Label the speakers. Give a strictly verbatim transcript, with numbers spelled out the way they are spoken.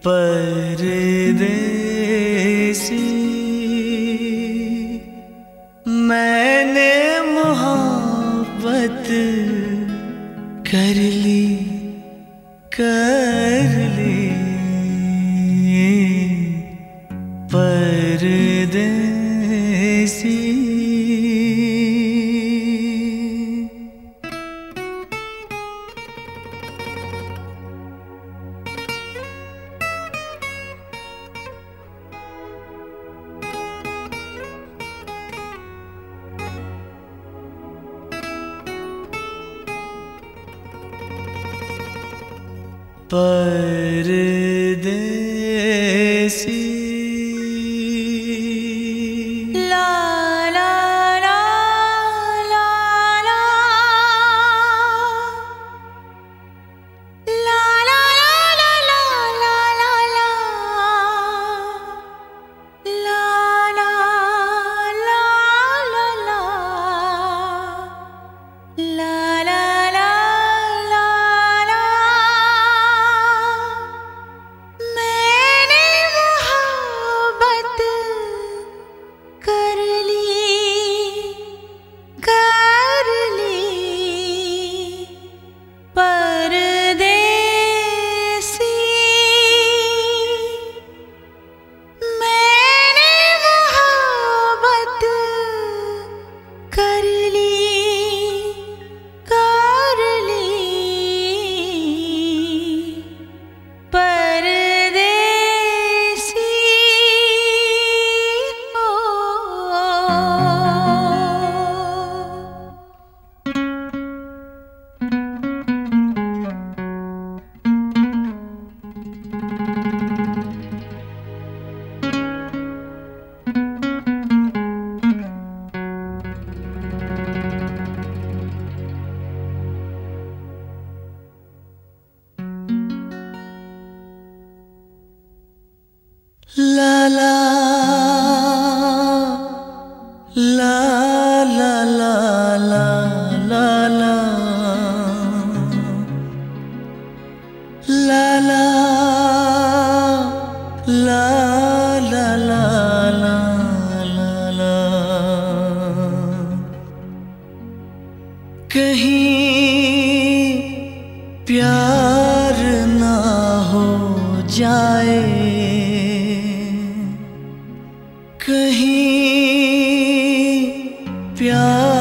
Speaker 1: परदेसी मैंने मोहब्बत कर ली कर ली परदेसी। परदेसी
Speaker 2: ला ला ला ला ला ला ला ला ला ला ला ला ला ला ला ला ला
Speaker 1: La la la la la la la la la la la la la la la कहीं प्यार ना हो जाए, कहीं प्यार